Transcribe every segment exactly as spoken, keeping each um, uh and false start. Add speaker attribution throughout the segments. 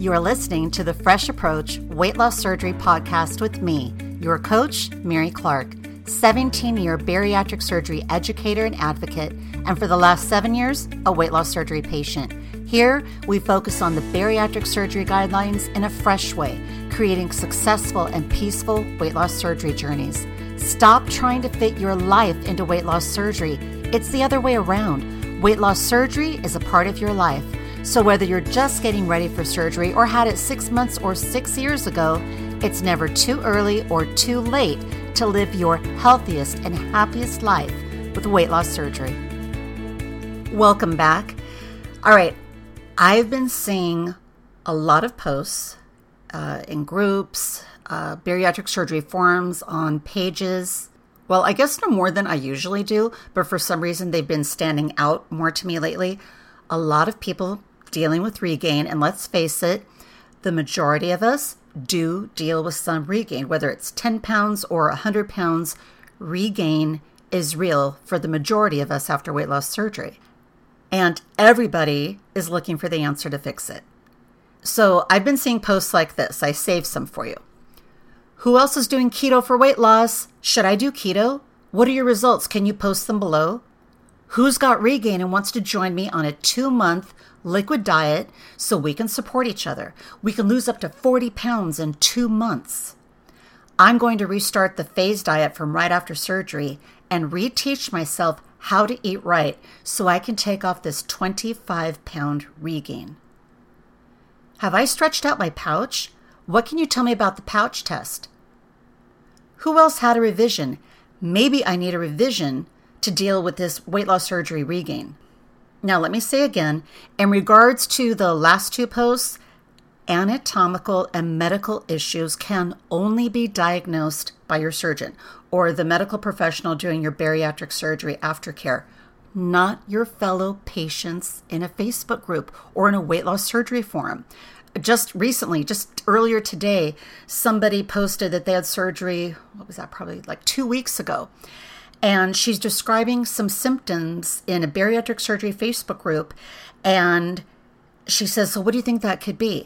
Speaker 1: You are listening to the Fresh Approach Weight Loss Surgery podcast with me, your coach, Mary Clark, seventeen-year bariatric surgery educator and advocate, and for the last seven years, a weight loss surgery patient. Here, we focus on the bariatric surgery guidelines in a fresh way, creating successful and peaceful weight loss surgery journeys. Stop trying to fit your life into weight loss surgery. It's the other way around. Weight loss surgery is a part of your life. So whether you're just getting ready for surgery or had it six months or six years ago, it's never too early or too late to live your healthiest and happiest life with weight loss surgery. Welcome back. All right, I've been seeing a lot of posts uh, in groups, uh, bariatric surgery forums, on pages. Well, I guess no more than I usually do, but for some reason they've been standing out more to me lately. A lot of people dealing with regain, and let's face it, the majority of us do deal with some regain, whether it's ten pounds or one hundred pounds. Regain is real for the majority of us after weight loss surgery. And everybody is looking for the answer to fix it. So I've been seeing posts like this. I saved some for you. Who else is doing keto for weight loss? Should I do keto? What are your results? Can you post them below? Who's got regain and wants to join me on a two-month liquid diet so we can support each other? We can lose up to forty pounds in two months. I'm going to restart the phase diet from right after surgery and reteach myself how to eat right so I can take off this twenty-five pound regain. Have I stretched out my pouch? What can you tell me about the pouch test? Who else had a revision? Maybe I need a revision to deal with this weight loss surgery regain. Now, let me say again, in regards to the last two posts, anatomical and medical issues can only be diagnosed by your surgeon or the medical professional doing your bariatric surgery aftercare, not your fellow patients in a Facebook group or in a weight loss surgery forum. Just recently, just earlier today, somebody posted that they had surgery, what was that, probably like two weeks ago. And she's describing some symptoms in a bariatric surgery Facebook group. And she says, so what do you think that could be?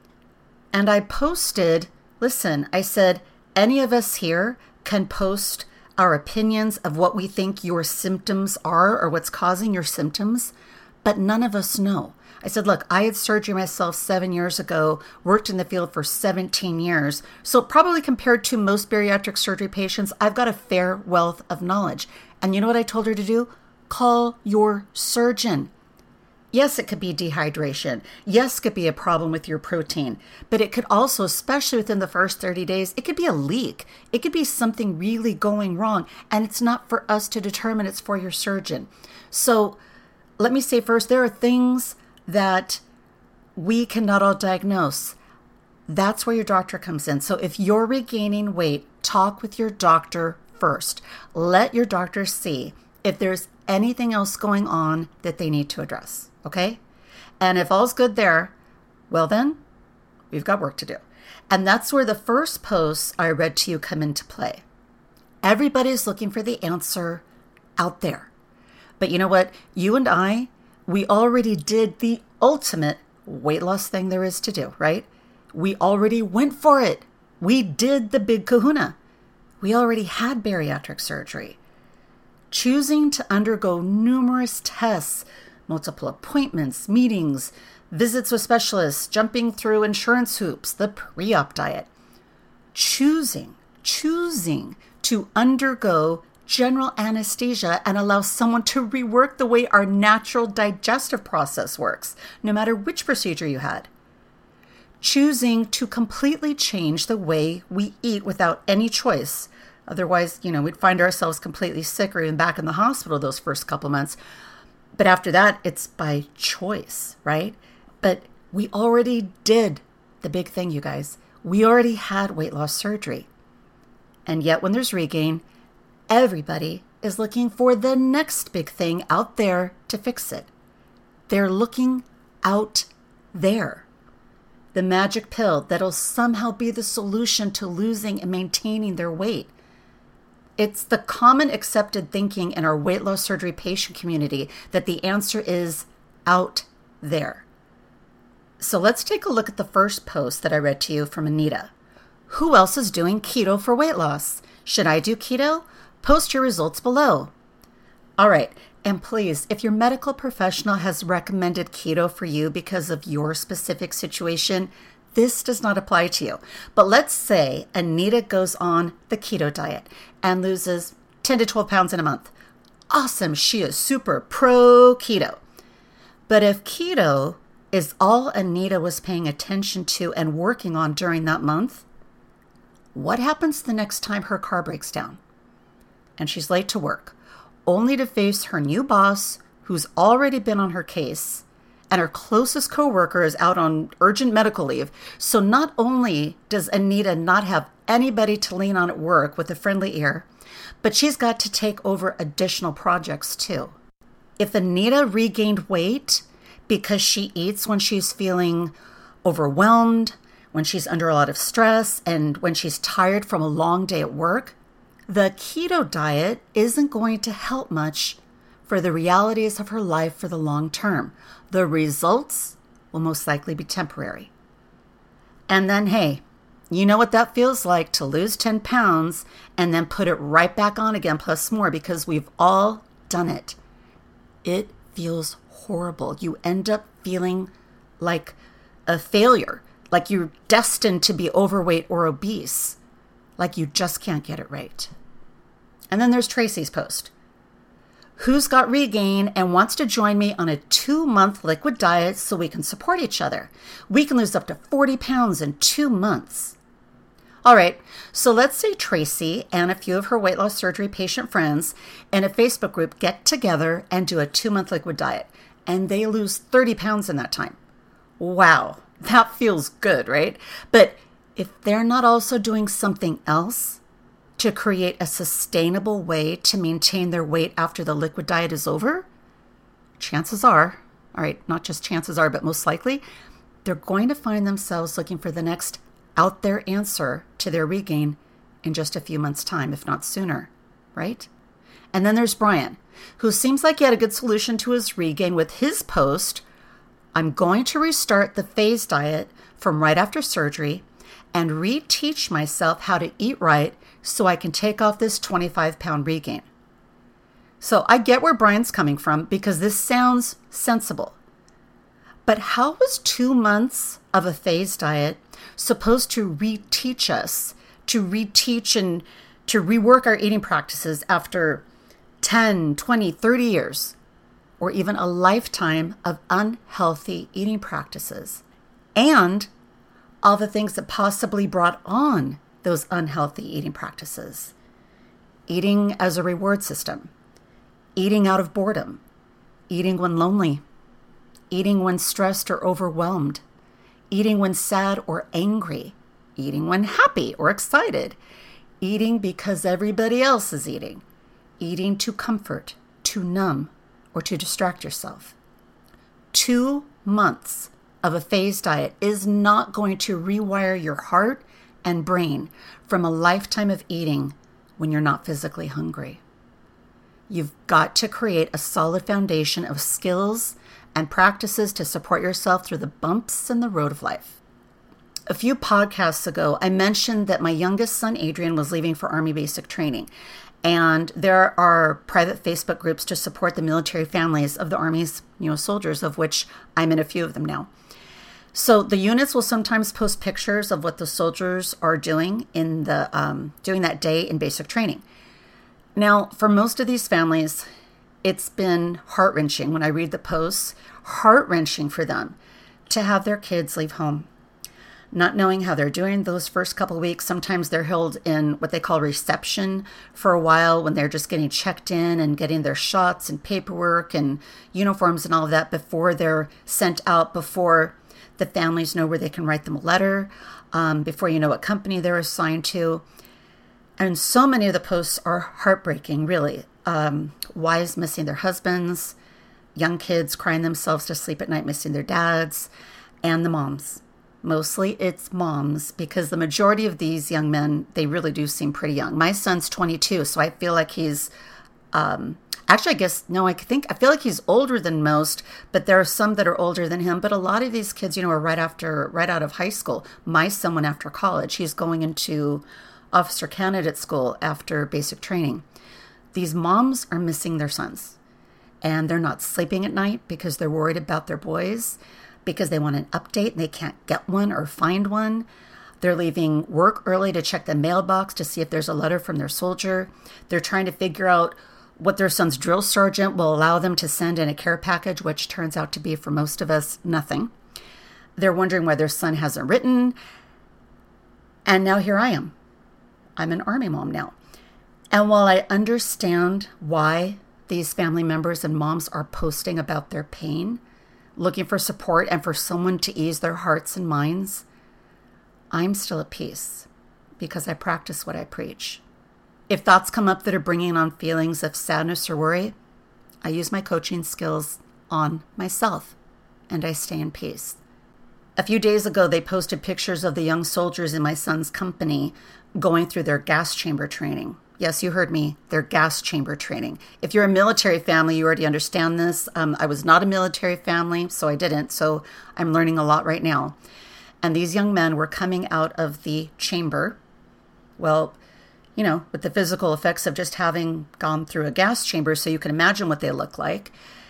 Speaker 1: And I posted, listen, I said, any of us here can post our opinions of what we think your symptoms are or what's causing your symptoms, but none of us know. I said, look, I had surgery myself seven years ago, worked in the field for seventeen years. So probably compared to most bariatric surgery patients, I've got a fair wealth of knowledge. And you know what I told her to do? Call your surgeon. Yes, it could be dehydration. Yes, it could be a problem with your protein. But it could also, especially within the first thirty days, it could be a leak. It could be something really going wrong. And it's not for us to determine, it's for your surgeon. So let me say first, there are things that we cannot all diagnose. That's where your doctor comes in. So if you're regaining weight, talk with your doctor first. Let your doctor see if there's anything else going on that they need to address, okay? And if all's good there, well then, we've got work to do. And that's where the first posts I read to you come into play. Everybody's looking for the answer out there. But you know what? You and I, we already did the ultimate weight loss thing there is to do, right? We already went for it. We did the big kahuna. We already had bariatric surgery. Choosing to undergo numerous tests, multiple appointments, meetings, visits with specialists, jumping through insurance hoops, the pre-op diet. Choosing, choosing to undergo general anesthesia and allow someone to rework the way our natural digestive process works, no matter which procedure you had. Choosing to completely change the way we eat without any choice. Otherwise, you know, we'd find ourselves completely sick or even back in the hospital those first couple months. But after that, it's by choice, right? But we already did the big thing, you guys. We already had weight loss surgery. And yet when there's regain, everybody is looking for the next big thing out there to fix it. They're looking out there. The magic pill that'll somehow be the solution to losing and maintaining their weight. It's the common accepted thinking in our weight loss surgery patient community that the answer is out there. So So let's take a look at the first post that I read to you from Anita. Who else is doing keto for weight loss? Should I do keto? Post your results below. All right. And please, if your medical professional has recommended keto for you because of your specific situation, this does not apply to you. But let's say Anita goes on the keto diet and loses ten to twelve pounds in a month. Awesome. She is super pro keto. But if keto is all Anita was paying attention to and working on during that month, what happens the next time her car breaks down and she's late to work, only to face her new boss who's already been on her case and her closest coworker is out on urgent medical leave? So not only does Anita not have anybody to lean on at work with a friendly ear, but she's got to take over additional projects too. If Anita regained weight because she eats when she's feeling overwhelmed, when she's under a lot of stress, and when she's tired from a long day at work, the keto diet isn't going to help much for the realities of her life for the long term. The results will most likely be temporary. And then, hey, you know what that feels like to lose ten pounds and then put it right back on again plus more, because we've all done it. It feels horrible. You end up feeling like a failure, like you're destined to be overweight or obese, like you just can't get it right. And then there's Tracy's post. Who's got regain and wants to join me on a two-month liquid diet so we can support each other? We can lose up to forty pounds in two months. All right, so let's say Tracy and a few of her weight loss surgery patient friends in a Facebook group get together and do a two-month liquid diet, and they lose thirty pounds in that time. Wow, that feels good, right? But if they're not also doing something else to create a sustainable way to maintain their weight after the liquid diet is over, chances are, all right, not just chances are, but most likely, they're going to find themselves looking for the next out there answer to their regain in just a few months' time, if not sooner, right? And then there's Brian, who seems like he had a good solution to his regain with his post, I'm going to restart the phase diet from right after surgery and reteach myself how to eat right so I can take off this twenty-five pound regain. So I get where Brian's coming from because this sounds sensible. But how was two months of a phase diet supposed to reteach us, to reteach and to rework our eating practices after ten, twenty, thirty years, or even a lifetime of unhealthy eating practices, and all the things that possibly brought on those unhealthy eating practices? Eating as a reward system, eating out of boredom, eating when lonely, eating when stressed or overwhelmed, eating when sad or angry, eating when happy or excited, eating because everybody else is eating, eating to comfort, to numb, or to distract yourself. Two months of a phase diet is not going to rewire your heart and brain from a lifetime of eating when you're not physically hungry. You've got to create a solid foundation of skills and practices to support yourself through the bumps in the road of life. A few podcasts ago, I mentioned that my youngest son, Adrian, was leaving for Army basic training. And there are private Facebook groups to support the military families of the Army's, you know, soldiers, of which I'm in a few of them now. So the units will sometimes post pictures of what the soldiers are doing in the um, doing that day in basic training. Now, for most of these families, it's been heart-wrenching when I read the posts, heart-wrenching for them to have their kids leave home, not knowing how they're doing those first couple of weeks. Sometimes they're held in what they call reception for a while when they're just getting checked in and getting their shots and paperwork and uniforms and all of that before they're sent out, before the families know where they can write them a letter, um, before you know what company they're assigned to. And so many of the posts are heartbreaking, really. Um, wives missing their husbands, young kids crying themselves to sleep at night missing their dads, and the moms. Mostly it's moms, because the majority of these young men, they really do seem pretty young. My son's twenty-two, so I feel like he's Um, actually, I guess, no, I think, I feel like he's older than most, but there are some that are older than him. But a lot of these kids, you know, are right after, right out of high school. My son went after college. He's going into officer candidate school after basic training. These moms are missing their sons, and they're not sleeping at night because they're worried about their boys, because they want an update and they can't get one or find one. They're leaving work early to check the mailbox to see if there's a letter from their soldier. They're trying to figure out what their son's drill sergeant will allow them to send in a care package, which turns out to be, for most of us, nothing. They're wondering why their son hasn't written. And now here I am. I'm an Army mom now. And while I understand why these family members and moms are posting about their pain, looking for support and for someone to ease their hearts and minds, I'm still at peace because I practice what I preach. If thoughts come up that are bringing on feelings of sadness or worry, I use my coaching skills on myself and I stay in peace. A few days ago, they posted pictures of the young soldiers in my son's company going through their gas chamber training. Yes, you heard me, their gas chamber training. If you're a military family, you already understand this. Um, I was not a military family, so I didn't. So I'm learning a lot right now. And these young men were coming out of the chamber, well, you know, with the physical effects of just having gone through a gas chamber, so you can imagine what they look like.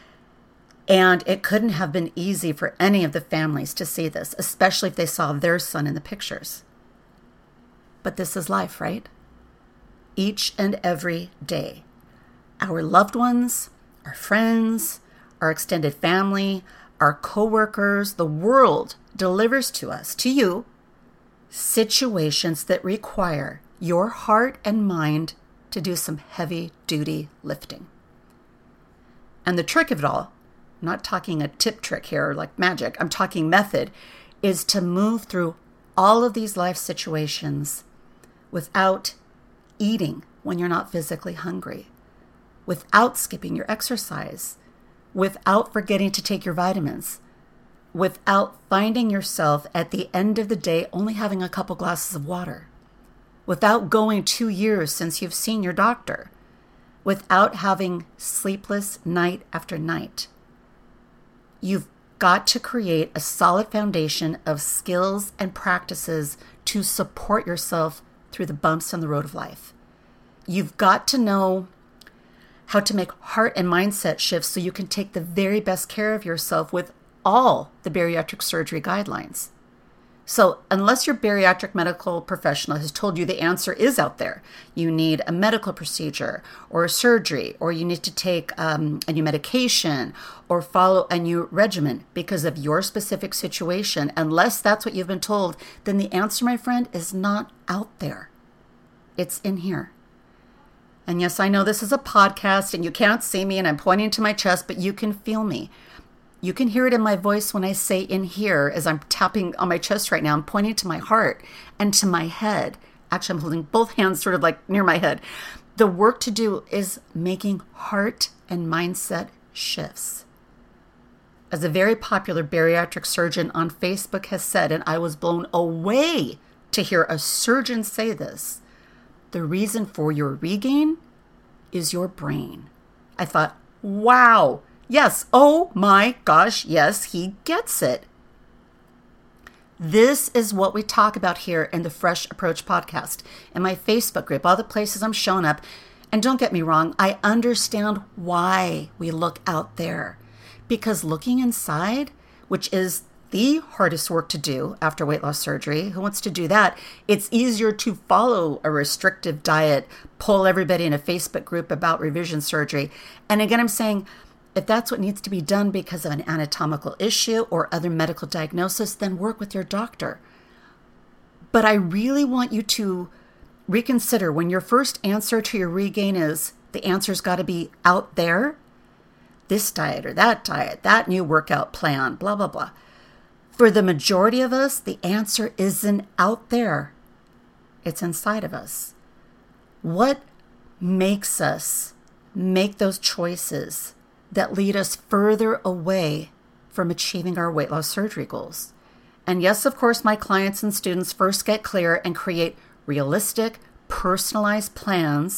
Speaker 1: And it couldn't have been easy for any of the families to see this, especially if they saw their son in the pictures. But this is life, right? Each and every day, our loved ones, our friends, our extended family, our coworkers, the world delivers to us, to you, situations that require your heart and mind to do some heavy-duty lifting. And the trick of it all, I'm not talking a tip trick here like magic, I'm talking method, is to move through all of these life situations without eating when you're not physically hungry, without skipping your exercise, without forgetting to take your vitamins, without finding yourself at the end of the day only having a couple glasses of water, without going two years since you've seen your doctor, without having sleepless night after night. You've got to create a solid foundation of skills and practices to support yourself through the bumps on the road of life. You've got to know how to make heart and mindset shifts so you can take the very best care of yourself with all the bariatric surgery guidelines. So unless your bariatric medical professional has told you the answer is out there, you need a medical procedure or a surgery, or you need to take um, a new medication or follow a new regimen because of your specific situation, unless that's what you've been told, then the answer, my friend, is not out there. It's in here. And yes, I know this is a podcast and you can't see me and I'm pointing to my chest, but you can feel me. You can hear it in my voice when I say in here, as I'm tapping on my chest right now. I'm pointing to my heart and to my head. Actually, I'm holding both hands sort of like near my head. The work to do is making heart and mindset shifts. As a very popular bariatric surgeon on Facebook has said, and I was blown away to hear a surgeon say this, the reason for your regain is your brain. I thought, wow. Yes, oh my gosh, yes, he gets it. This is what we talk about here in the Fresh Approach podcast, in my Facebook group, all the places I'm showing up. And don't get me wrong, I understand why we look out there. Because looking inside, which is the hardest work to do after weight loss surgery, who wants to do that? It's easier to follow a restrictive diet, pull everybody in a Facebook group about revision surgery. And again, I'm saying, if that's what needs to be done because of an anatomical issue or other medical diagnosis, then work with your doctor. But I really want you to reconsider when your first answer to your regain is, the answer's got to be out there, this diet or that diet, that new workout plan, blah, blah, blah. For the majority of us, the answer isn't out there. It's inside of us. What makes us make those choices that lead us further away from achieving our weight loss surgery goals? And yes, of course, my clients and students first get clear and create realistic, personalized plans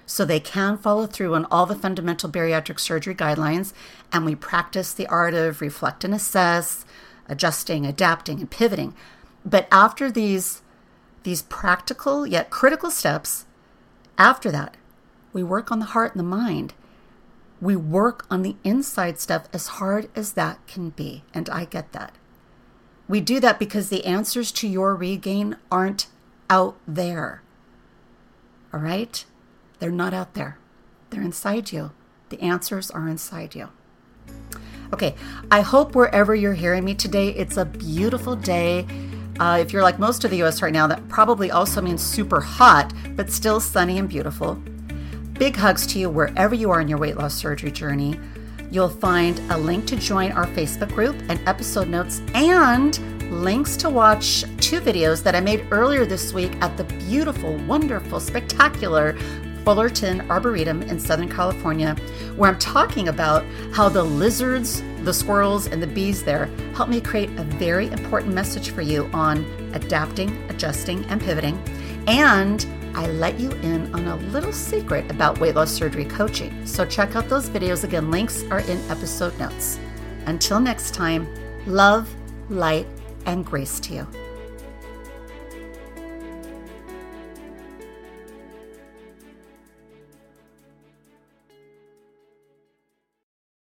Speaker 1: so they can follow through on all the fundamental bariatric surgery guidelines, and we practice the art of reflect and assess, adjusting, adapting, and pivoting. But after these, these practical yet critical steps, after that, we work on the heart and the mind. We work on the inside stuff as hard as that can be, and I get that. We do that because the answers to your regain aren't out there. All right? They're not out there. They're inside you. The answers are inside you. Okay, I hope wherever you're hearing me today, it's a beautiful day. Uh, if you're like most of the U S right now, that probably also means super hot, but still sunny and beautiful. Big hugs to you wherever you are in your weight loss surgery journey. You'll find a link to join our Facebook group and episode notes and links to watch two videos that I made earlier this week at the beautiful, wonderful, spectacular Fullerton Arboretum in Southern California, where I'm talking about how the lizards, the squirrels, and the bees there helped me create a very important message for you on adapting, adjusting, and pivoting. And I let you in on a little secret about weight loss surgery coaching. So check out those videos. Again, links are in episode notes. Until next time, love, light, and grace to you.